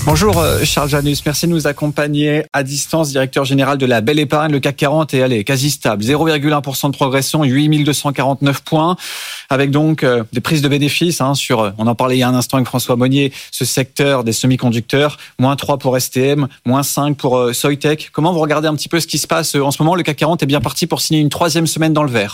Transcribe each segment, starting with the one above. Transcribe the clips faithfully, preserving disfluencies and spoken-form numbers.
Bonjour Charles Janus, merci de nous accompagner à distance, directeur général de la Belle Épargne. Le C A C quarante est allé quasi stable, zéro virgule un pour cent de progression, huit mille deux cent quarante-neuf points, avec donc euh, des prises de bénéfices hein, sur, on en parlait il y a un instant avec François Monnier, ce secteur des semi-conducteurs, moins trois pour S T M, moins cinq pour euh, Soitec. Comment vous regardez un petit peu ce qui se passe en ce moment? Le C A C quarante est bien parti pour signer une troisième semaine dans le vert.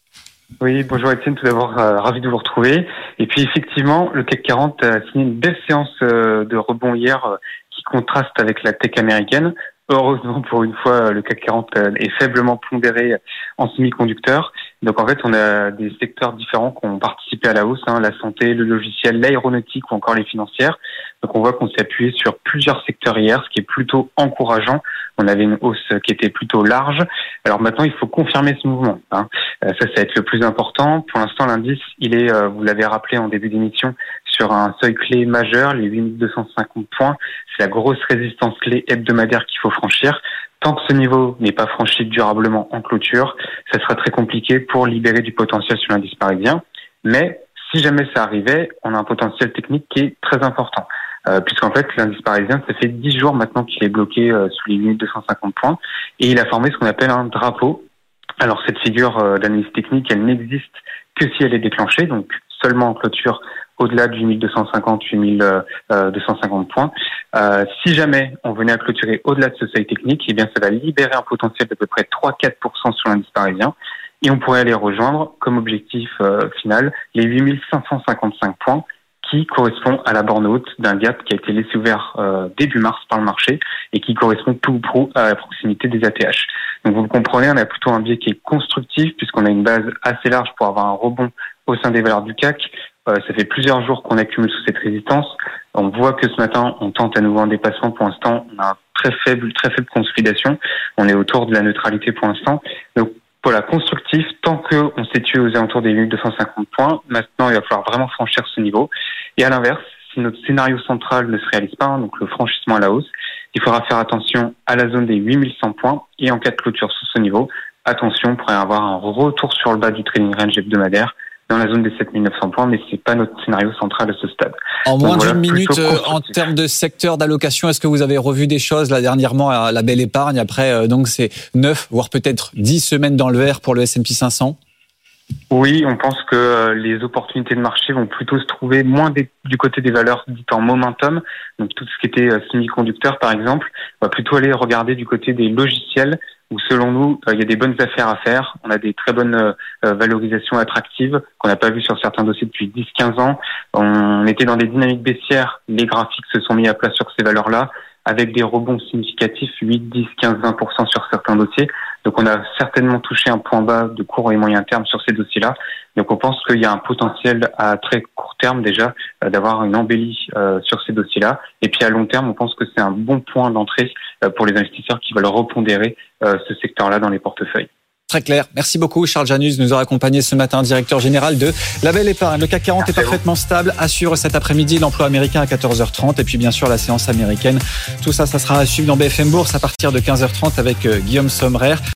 Oui, bonjour Étienne, tout d'abord euh, ravi de vous retrouver. Et puis effectivement, le C A C quarante a signé une belle séance euh, de rebond hier euh, qui contraste avec la tech américaine. Heureusement, pour une fois, le C A C quarante euh, est faiblement pondéré en semi-conducteurs. Donc en fait, on a des secteurs différents qui ont participé à la hausse, hein, la santé, le logiciel, l'aéronautique ou encore les financières. Donc on voit qu'on s'est appuyé sur plusieurs secteurs hier, ce qui est plutôt encourageant. On avait une hausse qui était plutôt large. Alors maintenant, il faut confirmer ce mouvement. Hein. Euh, ça, ça va être le plus important. Pour l'instant, l'indice, il est, euh, vous l'avez rappelé en début d'émission, sur un seuil clé majeur, les huit mille deux cent cinquante points. C'est la grosse résistance clé hebdomadaire qu'il faut franchir. Tant que ce niveau n'est pas franchi durablement en clôture, ça sera très compliqué pour libérer du potentiel sur l'indice parisien. Mais si jamais ça arrivait, on a un potentiel technique qui est très important. Euh, puisqu'en fait, l'indice parisien, ça fait dix jours maintenant qu'il est bloqué euh, sous les huit mille deux cent cinquante points. Et il a formé ce qu'on appelle un drapeau. Alors cette figure euh, d'analyse technique, elle n'existe que si elle est déclenchée, donc seulement en clôture au-delà de huit mille deux cent cinquante, huit mille deux cent cinquante points. Euh, si jamais on venait à clôturer au-delà de ce seuil technique, eh bien ça va libérer un potentiel d'à peu près trois à quatre pour cent sur l'indice parisien et on pourrait aller rejoindre comme objectif euh, final les huit mille cinq cent cinquante-cinq points qui correspond à la borne haute d'un gap qui a été laissé ouvert euh, début mars par le marché et qui correspond tout ou prou à la proximité des A T H. Donc vous le comprenez, on a plutôt un biais qui est constructif puisqu'on a une base assez large pour avoir un rebond au sein des valeurs du C A C. Euh, ça fait plusieurs jours qu'on accumule sous cette résistance. On voit que ce matin, on tente à nouveau un dépassement. Pour l'instant, on a un très faible, très faible consolidation. On est autour de la neutralité pour l'instant. Donc voilà, constructif, tant qu'on s'est tué aux alentours des huit mille deux cent cinquante points. Maintenant, il va falloir vraiment franchir ce niveau. Et à l'inverse, si notre scénario central ne se réalise pas, donc le franchissement à la hausse, il faudra faire attention à la zone des huit mille cent points. Et en cas de clôture sous ce niveau, attention, on pourrait avoir un retour sur le bas du trading range hebdomadaire dans la zone des sept mille neuf cents points, mais c'est pas notre scénario central à ce stade. En moins d'une minute, euh, en termes de secteur d'allocation, est-ce que vous avez revu des choses là dernièrement à la Belle Épargne après euh, donc c'est neuf, voire peut-être dix semaines dans le vert pour le S and P cinq cents? Oui, on pense que euh, les opportunités de marché vont plutôt se trouver moins des, du côté des valeurs dites en momentum, donc tout ce qui était euh, semi-conducteur par exemple, on va plutôt aller regarder du côté des logiciels où selon nous, euh, il y a des bonnes affaires à faire. On a des très bonnes euh, valorisations attractives qu'on n'a pas vues sur certains dossiers depuis dix à quinze ans. On était dans des dynamiques baissières. Les graphiques se sont mis à plat sur ces valeurs-là avec des rebonds significatifs, huit, dix, quinze, vingt pour cent sur certains dossiers. Donc on a certainement touché un point bas de court et moyen terme sur ces dossiers-là. Donc on pense qu'il y a un potentiel à très court terme déjà euh, d'avoir une embellie euh, sur ces dossiers-là. Et puis à long terme, on pense que c'est un bon point d'entrée euh, pour les investisseurs qui veulent repondérer euh, ce secteur-là dans les portefeuilles. Très clair. Merci beaucoup Charles Janus de nous avoir accompagnés ce matin, directeur général de la Belle Épargne. Le C A C quarante Merci est parfaitement stable, assure cet après-midi l'emploi américain à quatorze heures trente et puis bien sûr la séance américaine. Tout ça, ça sera à suivre dans B F M Bourse à partir de quinze heures trente avec Guillaume Sommerer.